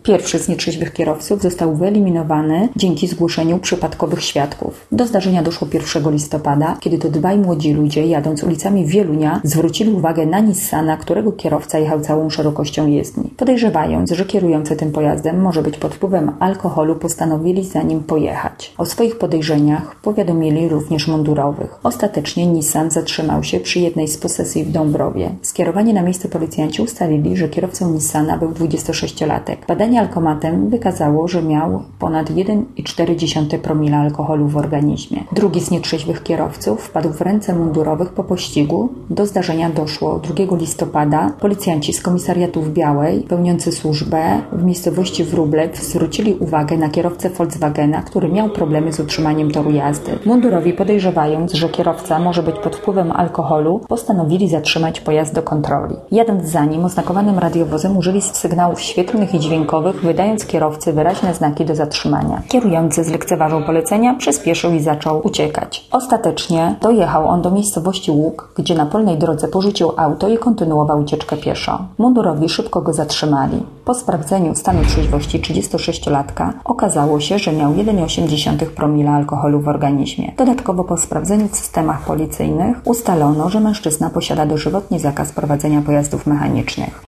Pierwszy z nietrzeźwych kierowców został wyeliminowany dzięki zgłoszeniu przypadkowych świadków. Do zdarzenia doszło 1 listopada, kiedy to dwaj młodzi ludzie, jadąc ulicami Wielunia, zwrócili uwagę na Nissana, którego kierowca jechał całą szerokością jezdni. Podejrzewając, że kierujący tym pojazdem może być pod wpływem alkoholu, postanowili za nim pojechać. O swoich podejrzeniach powiadomili również mundurowych. Ostatecznie Nissan zatrzymał się przy jednej z posesji w Dąbrowie. Skierowani na miejsce policjanci ustalili, że kierowcą Nissana był 26-latek. Badanie alkomatem wykazało, że miał ponad 1,4 promila alkoholu w organizmie. Drugi z nietrzeźwych kierowców wpadł w ręce mundurowych po pościgu. Do zdarzenia doszło 2 listopada. Policjanci z komisariatu w Białej, pełniący służbę w miejscowości Wróblew, zwrócili uwagę na kierowcę Volkswagena, który miał problemy z utrzymaniem toru jazdy. Mundurowi, podejrzewając, że kierowca może być pod wpływem alkoholu, postanowili zatrzymać pojazd do kontroli. Jadąc za nim, oznakowanym radiowozem użyli sygnałów świetlnych i dźwiękowych, wydając kierowcy wyraźne znaki do zatrzymania. Kierujący zlekceważył polecenia, przyspieszył i zaczął uciekać. Ostatecznie dojechał on do miejscowości Łuk, gdzie na polnej drodze porzucił auto i kontynuował ucieczkę pieszo. Mundurowi szybko go zatrzymali. Po sprawdzeniu stanu trzeźwości 36-latka okazało się, że miał 1,8 promila alkoholu w organizmie. Dodatkowo po sprawdzeniu w systemach policyjnych ustalono, że mężczyzna posiada dożywotni zakaz prowadzenia pojazdów mechanicznych.